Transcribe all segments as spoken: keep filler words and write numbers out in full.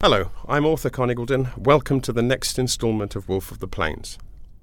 Hello, I'm Arthur Carnegaldin. Welcome to the next instalment of Wolf of the Plains.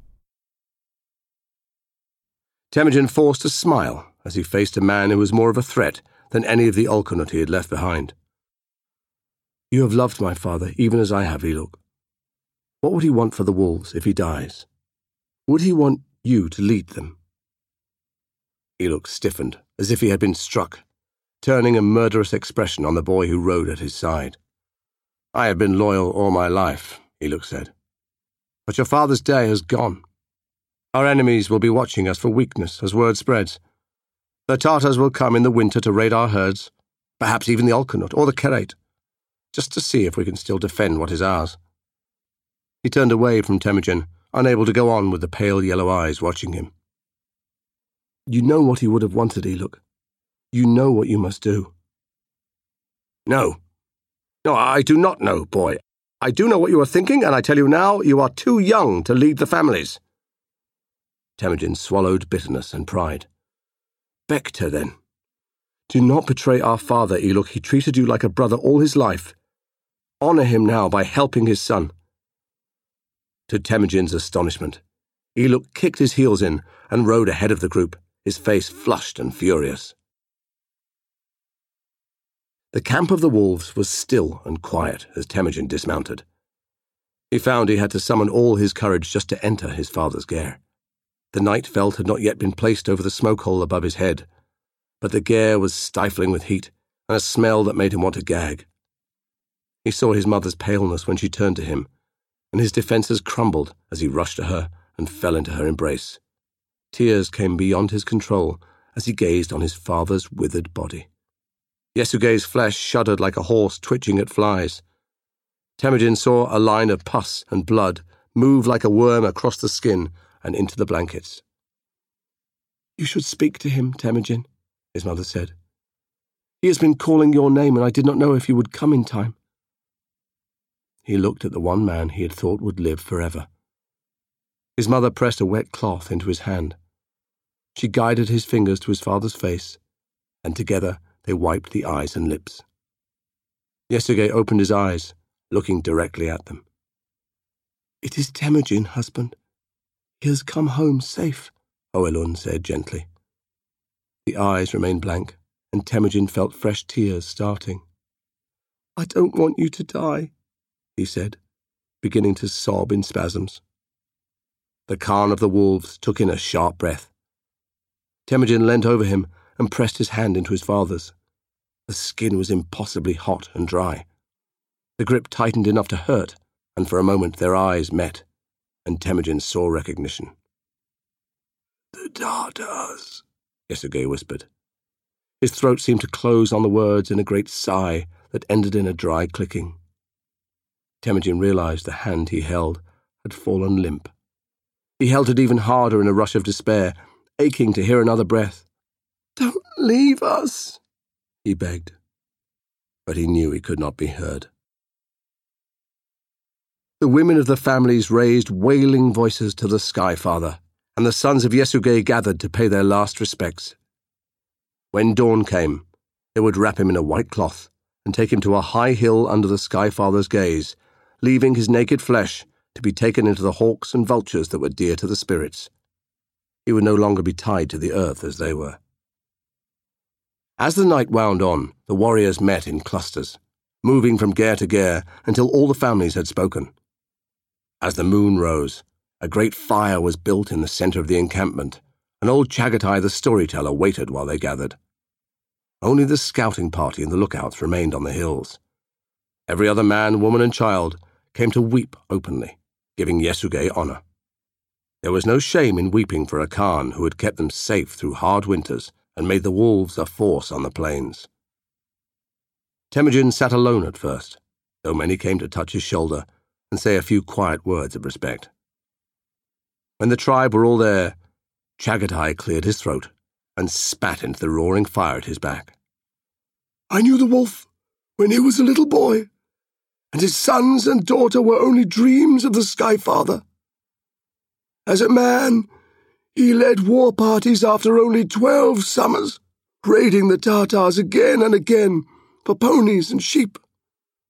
Temujin forced a smile as he faced a man who was more of a threat than any of the Olkunut he had left behind. You have loved my father, even as I have, Eluk. What would he want for the wolves if he dies? Would he want you to lead them? Eluk stiffened, as if he had been struck, turning a murderous expression on the boy who rode at his side. I have been loyal all my life, Eluk said. But your father's day has gone. Our enemies will be watching us for weakness as word spreads. The Tartars will come in the winter to raid our herds, perhaps even the Olkunut or the Kerate, just to see if we can still defend what is ours. He turned away from Temujin, unable to go on with the pale yellow eyes watching him. You know what he would have wanted, Eluk. You know what you must do. No. No, I do not know, boy. I do know what you are thinking, and I tell you now, you are too young to lead the families. Temujin swallowed bitterness and pride. Bekta, then. Do not betray our father, Eluk. He treated you like a brother all his life. Honor him now by helping his son. To Temujin's astonishment, Eluk kicked his heels in and rode ahead of the group, his face flushed and furious. The camp of the wolves was still and quiet as Temujin dismounted. He found he had to summon all his courage just to enter his father's ger. The night felt had not yet been placed over the smoke hole above his head, but the ger was stifling with heat and a smell that made him want to gag. He saw his mother's paleness when she turned to him, and his defences crumbled as he rushed to her and fell into her embrace. Tears came beyond his control as he gazed on his father's withered body. Yesugei's flesh shuddered like a horse twitching at flies. Temujin saw a line of pus and blood move like a worm across the skin and into the blankets. You should speak to him, Temujin, his mother said. He has been calling your name, and I did not know if you would come in time. He looked at the one man he had thought would live forever. His mother pressed a wet cloth into his hand. She guided his fingers to his father's face, and together they wiped the eyes and lips. Yesugei opened his eyes, looking directly at them. It is Temujin, husband. He has come home safe, Oelun said gently. The eyes remained blank, and Temujin felt fresh tears starting. I don't want you to die, he said, beginning to sob in spasms. The Khan of the Wolves took in a sharp breath. Temujin leant over him and pressed his hand into his father's. The skin was impossibly hot and dry. The grip tightened enough to hurt, and for a moment their eyes met, and Temujin saw recognition. The Tartars, Yesugei whispered. His throat seemed to close on the words in a great sigh that ended in a dry clicking. Temujin realized the hand he held had fallen limp. He held it even harder in a rush of despair, aching to hear another breath. Don't leave us, he begged. But he knew he could not be heard. The women of the families raised wailing voices to the Sky Father, and the sons of Yesugei gathered to pay their last respects. When dawn came, they would wrap him in a white cloth and take him to a high hill under the Sky Father's gaze, leaving his naked flesh to be taken into the hawks and vultures that were dear to the spirits. He would no longer be tied to the earth as they were. As the night wound on, the warriors met in clusters, moving from ger to ger until all the families had spoken. As the moon rose, a great fire was built in the centre of the encampment, and old Chagatai the storyteller waited while they gathered. Only the scouting party and the lookouts remained on the hills. Every other man, woman, and child came to weep openly, giving Yesugei honour. There was no shame in weeping for a Khan who had kept them safe through hard winters and made the wolves a force on the plains. Temujin sat alone at first, though many came to touch his shoulder and say a few quiet words of respect. When the tribe were all there, Chagatai cleared his throat and spat into the roaring fire at his back. I knew the wolf when he was a little boy, and his sons and daughter were only dreams of the Sky Father. As a man, he led war parties after only twelve summers, raiding the Tartars again and again for ponies and sheep.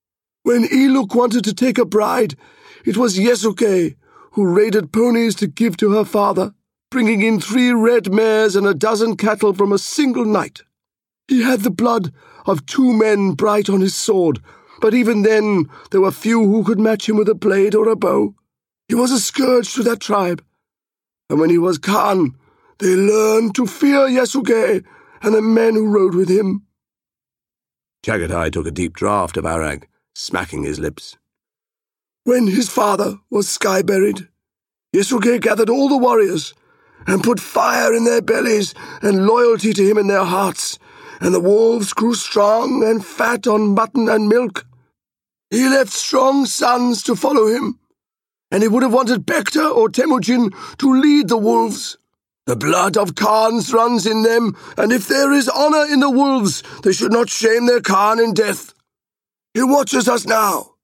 When Eluk wanted to take a bride, it was Yesuke who raided ponies to give to her father, bringing in three red mares and a dozen cattle from a single night. He had the blood of two men bright on his sword, but even then there were few who could match him with a blade or a bow. He was a scourge to that tribe. And when he was Khan, they learned to fear Yesuke and the men who rode with him. Chagatai took a deep draught of arag, smacking his lips. When his father was sky-buried, Yesuke gathered all the warriors and put fire in their bellies and loyalty to him in their hearts, and the wolves grew strong and fat on mutton and milk. He left strong sons to follow him, and he would have wanted Bekta or Temujin to lead the wolves. The blood of Khans runs in them, and if there is honor in the wolves, they should not shame their Khan in death. He watches us now.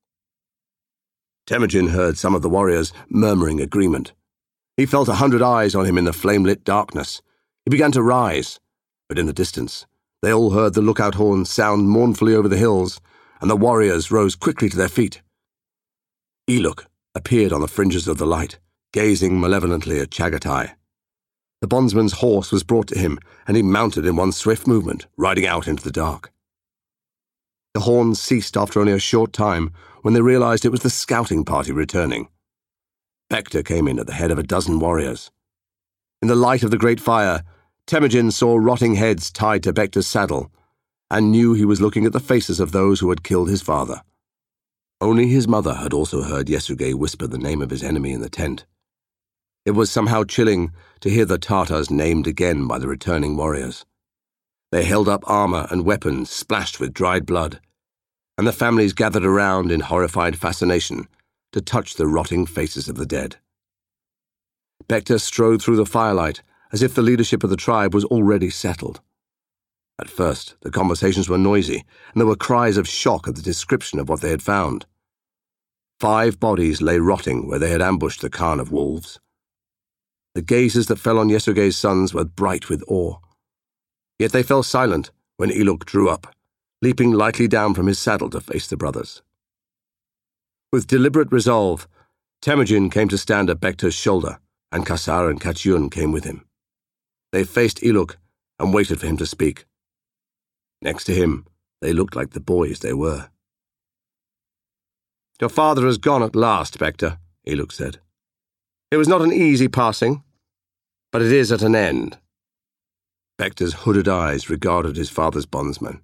Temujin heard some of the warriors murmuring agreement. He felt a hundred eyes on him in the flame-lit darkness. He began to rise, but in the distance, they all heard the lookout horn sound mournfully over the hills, and the warriors rose quickly to their feet. Eluk appeared on the fringes of the light, gazing malevolently at Chagatai. The bondsman's horse was brought to him, and he mounted in one swift movement, riding out into the dark. The horns ceased after only a short time, when they realized it was the scouting party returning. Bekta came in at the head of a dozen warriors. In the light of the great fire, Temujin saw rotting heads tied to Bekta's saddle, and knew he was looking at the faces of those who had killed his father. Only his mother had also heard Yesuke whisper the name of his enemy in the tent. It was somehow chilling to hear the Tartars named again by the returning warriors. They held up armor and weapons splashed with dried blood, and the families gathered around in horrified fascination to touch the rotting faces of the dead. Bekta strode through the firelight as if the leadership of the tribe was already settled. At first, the conversations were noisy, and there were cries of shock at the description of what they had found. Five bodies lay rotting where they had ambushed the Khan of Wolves. The gazes that fell on Yesuge's sons were bright with awe. Yet they fell silent when Eluk drew up, leaping lightly down from his saddle to face the brothers. With deliberate resolve, Temujin came to stand at Bekta's shoulder, and Kasar and Kachyun came with him. They faced Eluk and waited for him to speak. Next to him, they looked like the boys they were. "Your father has gone at last, Bekta," Eluk said. "It was not an easy passing, but it is at an end." Bekta's hooded eyes regarded his father's bondsman.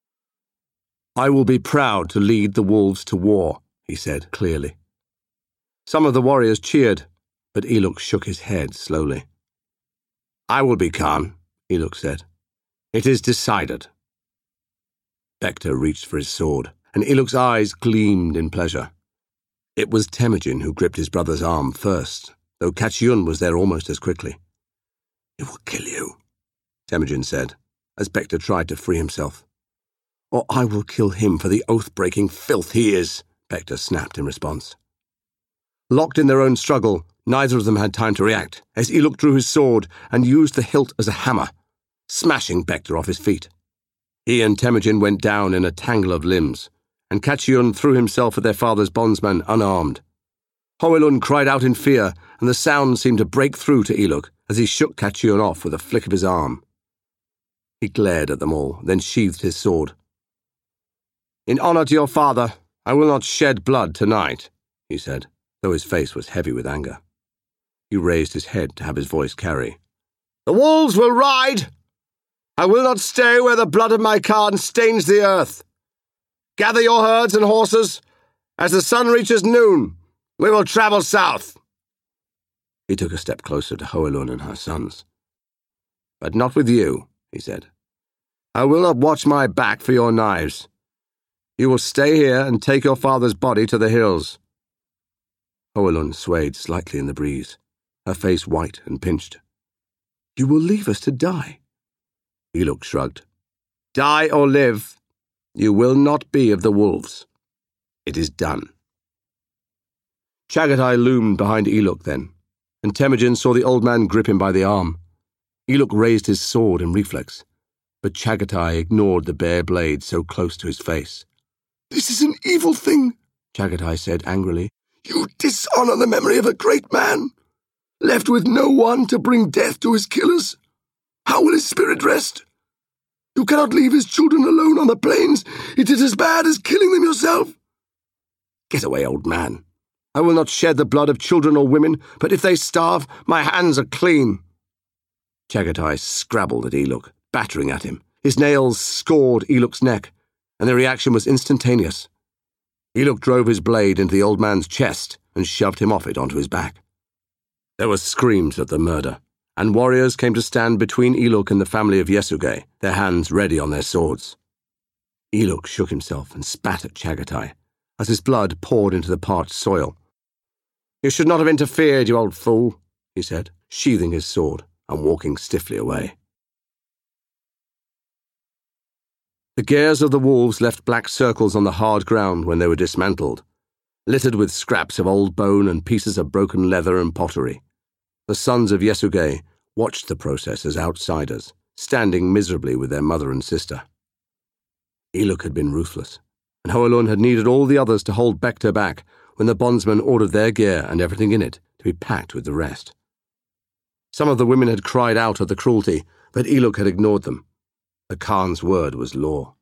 "I will be proud to lead the wolves to war," he said clearly. Some of the warriors cheered, but Eluk shook his head slowly. "I will be Khan," Eluk said. "It is decided." Bekta reached for his sword, and Eluk's eyes gleamed in pleasure. It was Temujin who gripped his brother's arm first, though Kachyun was there almost as quickly. "It will kill you," Temujin said, as Bekta tried to free himself. "Or I will kill him for the oath-breaking filth he is," Bekta snapped in response. Locked in their own struggle, neither of them had time to react, as Eluk drew his sword and used the hilt as a hammer, smashing Bekta off his feet. He and Temujin went down in a tangle of limbs, and Kachyun threw himself at their father's bondsman unarmed. Hoelun cried out in fear, and the sound seemed to break through to Eluk as he shook Kachyun off with a flick of his arm. He glared at them all, then sheathed his sword. "In honor to your father, I will not shed blood tonight," he said, though his face was heavy with anger. He raised his head to have his voice carry. "The wolves will ride! I will not stay where the blood of my Khan stains the earth. Gather your herds and horses. As the sun reaches noon, we will travel south." He took a step closer to Hoelun and her sons. "But not with you," he said. "I will not watch my back for your knives. You will stay here and take your father's body to the hills." Hoelun swayed slightly in the breeze, her face white and pinched. "You will leave us to die?" Eluk shrugged. "Die or live, you will not be of the wolves. It is done." Chagatai loomed behind Eluk then, and Temujin saw the old man grip him by the arm. Eluk raised his sword in reflex, but Chagatai ignored the bare blade so close to his face. "This is an evil thing," Chagatai said angrily. "You dishonour the memory of a great man, left with no one to bring death to his killers. How will his spirit rest? You cannot leave his children alone on the plains. It is as bad as killing them yourself." "Get away, old man. I will not shed the blood of children or women, but if they starve, my hands are clean." Chagatai scrabbled at Eluk, battering at him. His nails scored Eluk's neck, and the reaction was instantaneous. Eluk drove his blade into the old man's chest and shoved him off it onto his back. There were screams at the murder, and warriors came to stand between Eluk and the family of Yesuge, their hands ready on their swords. Eluk shook himself and spat at Chagatai as his blood poured into the parched soil. "You should not have interfered, you old fool," he said, sheathing his sword and walking stiffly away. The gears of the wolves left black circles on the hard ground when they were dismantled, littered with scraps of old bone and pieces of broken leather and pottery. The sons of Yesuge watched the process as outsiders, standing miserably with their mother and sister. Eluk had been ruthless, and Hoelun had needed all the others to hold Bector back when the bondsmen ordered their gear and everything in it to be packed with the rest. Some of the women had cried out at the cruelty, but Eluk had ignored them. The Khan's word was law.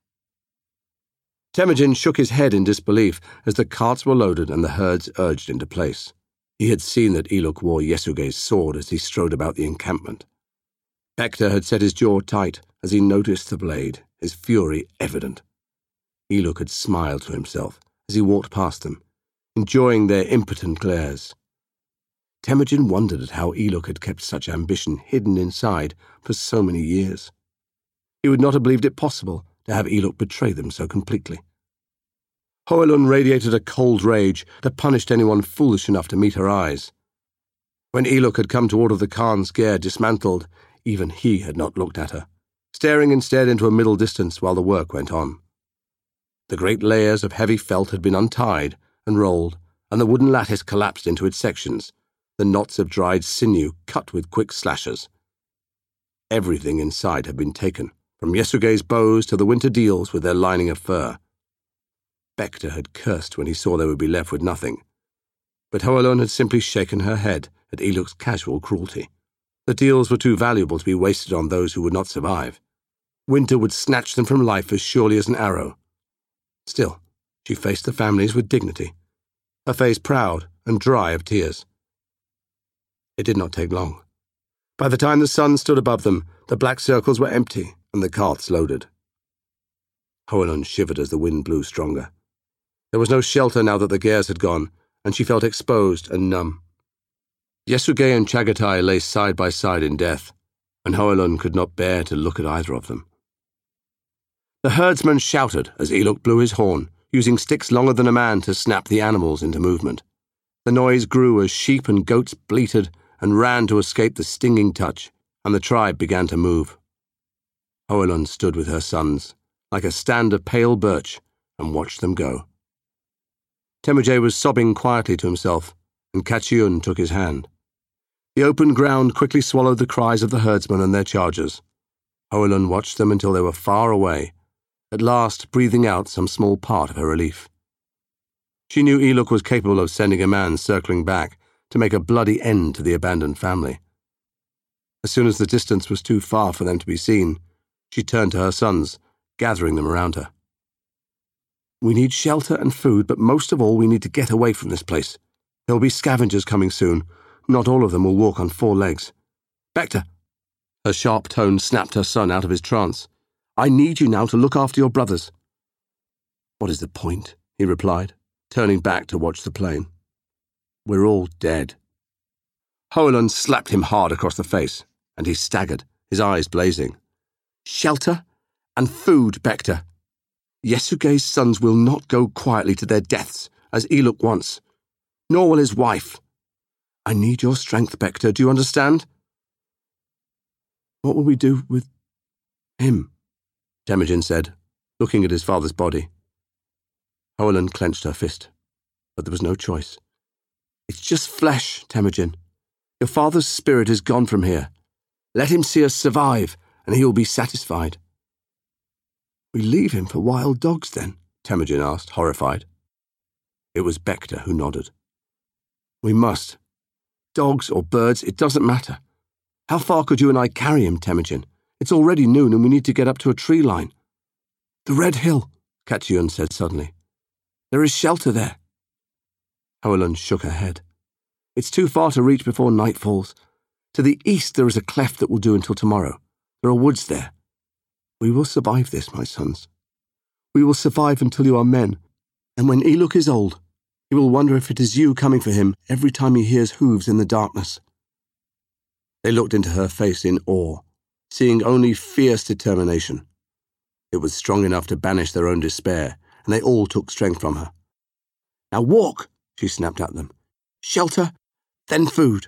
Temujin shook his head in disbelief as the carts were loaded and the herds urged into place. He had seen that Eluk wore Yesuge's sword as he strode about the encampment. Bector had set his jaw tight as he noticed the blade, his fury evident. Eluk had smiled to himself as he walked past them, enjoying their impotent glares. Temujin wondered at how Eluk had kept such ambition hidden inside for so many years. He would not have believed it possible to have Eluk betray them so completely. Hoelun radiated a cold rage that punished anyone foolish enough to meet her eyes. When Eluk had come to order the Khan's gear dismantled, even he had not looked at her, staring instead into a middle distance while the work went on. The great layers of heavy felt had been untied and rolled, and the wooden lattice collapsed into its sections, the knots of dried sinew cut with quick slashes. Everything inside had been taken, from Yesuge's bows to the winter deals with their lining of fur. Bector had cursed when he saw they would be left with nothing, but Hoelun had simply shaken her head at Eluk's casual cruelty. The deals were too valuable to be wasted on those who would not survive. Winter would snatch them from life as surely as an arrow. Still, she faced the families with dignity, her face proud and dry of tears. It did not take long. By the time the sun stood above them, the black circles were empty and the carts loaded. Hoelun shivered as the wind blew stronger. There was no shelter now that the gears had gone, and she felt exposed and numb. Yesuge and Chagatai lay side by side in death, and Hoelun could not bear to look at either of them. The herdsman shouted as Eluk blew his horn, using sticks longer than a man to snap the animals into movement. The noise grew as sheep and goats bleated and ran to escape the stinging touch, and the tribe began to move. Hoelun stood with her sons, like a stand of pale birch, and watched them go. Temujin was sobbing quietly to himself, and Kachiun took his hand. The open ground quickly swallowed the cries of the herdsmen and their chargers. Hoelun watched them until they were far away, at last breathing out some small part of her relief. She knew Eluk was capable of sending a man circling back to make a bloody end to the abandoned family. As soon as the distance was too far for them to be seen, she turned to her sons, gathering them around her. "We need shelter and food, but most of all we need to get away from this place. There will be scavengers coming soon. Not all of them will walk on four legs. Bector!" Her sharp tone snapped her son out of his trance. "I need you now to look after your brothers." "What is the point?" he replied, turning back to watch the plain. "We're all dead." Hoelun slapped him hard across the face, and he staggered, his eyes blazing. "Shelter and food, Bector. Yesuge's sons will not go quietly to their deaths, as Eluk wants, nor will his wife. I need your strength, Bector, do you understand?" "What will we do with him?" Temujin said, looking at his father's body. Hoelun clenched her fist, but there was no choice. "It's just flesh, Temujin. Your father's spirit is gone from here. Let him see us survive, and he will be satisfied." "We leave him for wild dogs, then," Temujin asked, horrified. It was Bekta who nodded. We must. Dogs or birds, it doesn't matter. How far could you and I carry him, Temujin? It's already noon and we need to get up to a tree line. The Red Hill, Katyun said suddenly. There is shelter there. Hoelun shook her head. It's too far to reach before night falls. To the east there is a cleft that will do until tomorrow. There are woods there. We will survive this, my sons. We will survive until you are men, and when Eluk is old, he will wonder if it is you coming for him every time he hears hooves in the darkness. They looked into her face in awe, seeing only fierce determination. It was strong enough to banish their own despair, and they all took strength from her. Now walk, she snapped at them. Shelter, then food.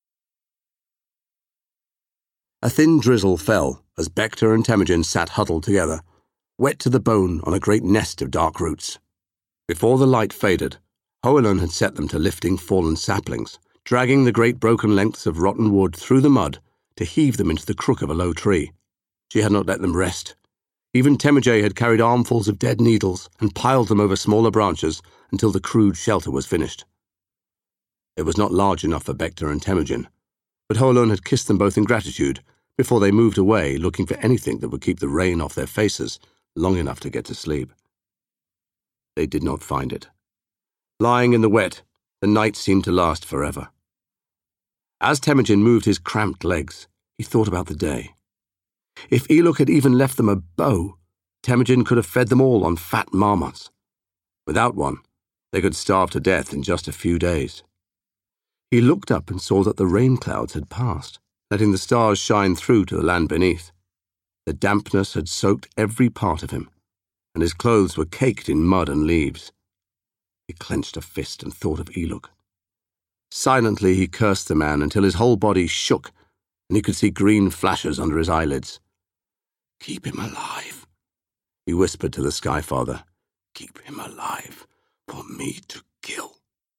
A thin drizzle fell as Bekta and Temujin sat huddled together, wet to the bone on a great nest of dark roots. Before the light faded, Hoelun had set them to lifting fallen saplings, dragging the great broken lengths of rotten wood through the mud to heave them into the crook of a low tree. She had not let them rest. Even Temujin had carried armfuls of dead needles and piled them over smaller branches until the crude shelter was finished. It was not large enough for Bekta and Temujin, but Hoelun had kissed them both in gratitude before they moved away, looking for anything that would keep the rain off their faces long enough to get to sleep. They did not find it. Lying in the wet, the night seemed to last forever. As Temujin moved his cramped legs, he thought about the day. If Eluk had even left them a bow, Temujin could have fed them all on fat marmots. Without one, they could starve to death in just a few days. He looked up and saw that the rain clouds had passed, letting the stars shine through to the land beneath. The dampness had soaked every part of him, and his clothes were caked in mud and leaves. He clenched a fist and thought of Eluk. Silently he cursed the man until his whole body shook, and he could see green flashes under his eyelids. Keep him alive, he whispered to the Sky Father. Keep him alive for me to kill.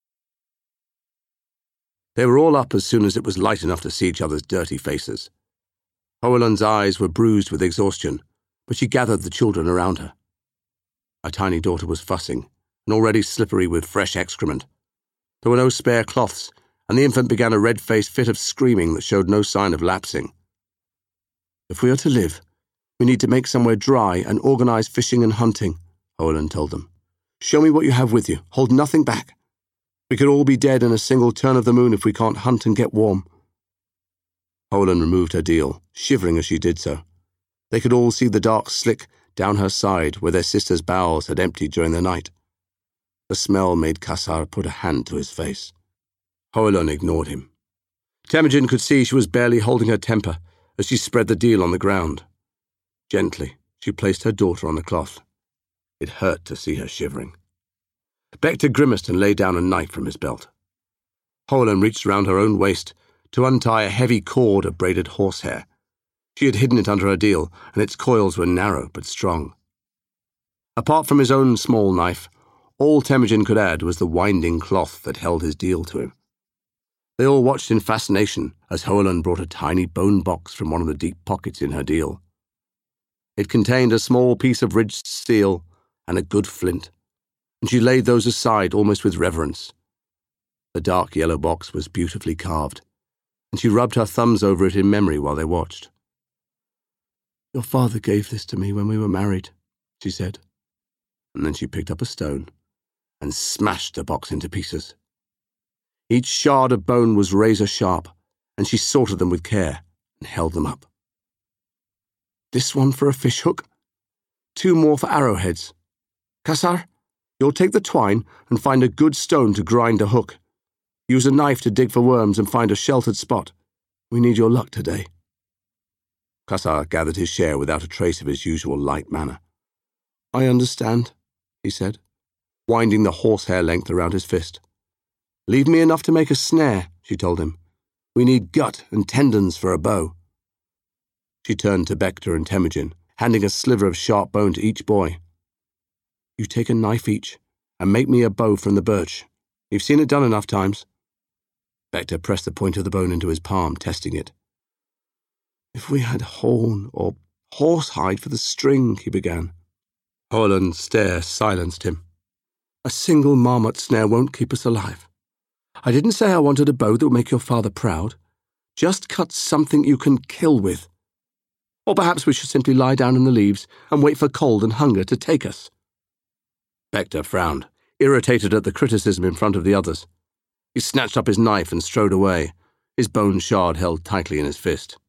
They were all up as soon as it was light enough to see each other's dirty faces. Hoelun's eyes were bruised with exhaustion, but she gathered the children around her. Her tiny daughter was fussing, and already slippery with fresh excrement. There were no spare cloths, and the infant began a red-faced fit of screaming that showed no sign of lapsing. If we are to live, we need to make somewhere dry and organize fishing and hunting, Hoelun told them. Show me what you have with you. Hold nothing back. We could all be dead in a single turn of the moon if we can't hunt and get warm. Hoelun removed her deal, shivering as she did so. They could all see the dark slick down her side where their sister's bowels had emptied during the night. The smell made Kasar put a hand to his face. Hoelun ignored him. Temujin could see she was barely holding her temper as she spread the deal on the ground. Gently, she placed her daughter on the cloth. It hurt to see her shivering. Bekta grimaced and laid down a knife from his belt. Hoelun reached round her own waist to untie a heavy cord of braided horsehair. She had hidden it under her deal, and its coils were narrow but strong. Apart from his own small knife, all Temujin could add was the winding cloth that held his deal to him. They all watched in fascination as Hoelun brought a tiny bone box from one of the deep pockets in her deal. It contained a small piece of ridged steel and a good flint, and she laid those aside almost with reverence. The dark yellow box was beautifully carved, and she rubbed her thumbs over it in memory while they watched. Your father gave this to me when we were married, she said, and then she picked up a stone and smashed the box into pieces. Each shard of bone was razor sharp, and she sorted them with care and held them up. This one for a fish hook, two more for arrowheads. Kasar, you'll take the twine and find a good stone to grind a hook. Use a knife to dig for worms and find a sheltered spot. We need your luck today. Kasar gathered his share without a trace of his usual light manner. I understand, he said, winding the horsehair length around his fist. Leave me enough to make a snare, she told him. We need gut and tendons for a bow. She turned to Bekta and Temujin, handing a sliver of sharp bone to each boy. You take a knife each, and make me a bow from the birch. You've seen it done enough times. Bekta pressed the point of the bone into his palm, testing it. If we had horn or horsehide for the string, he began. Holland's stare silenced him. A single marmot snare won't keep us alive. I didn't say I wanted a bow that would make your father proud. Just cut something you can kill with. Or perhaps we should simply lie down in the leaves and wait for cold and hunger to take us. Bector frowned, irritated at the criticism in front of the others. He snatched up his knife and strode away, his bone shard held tightly in his fist.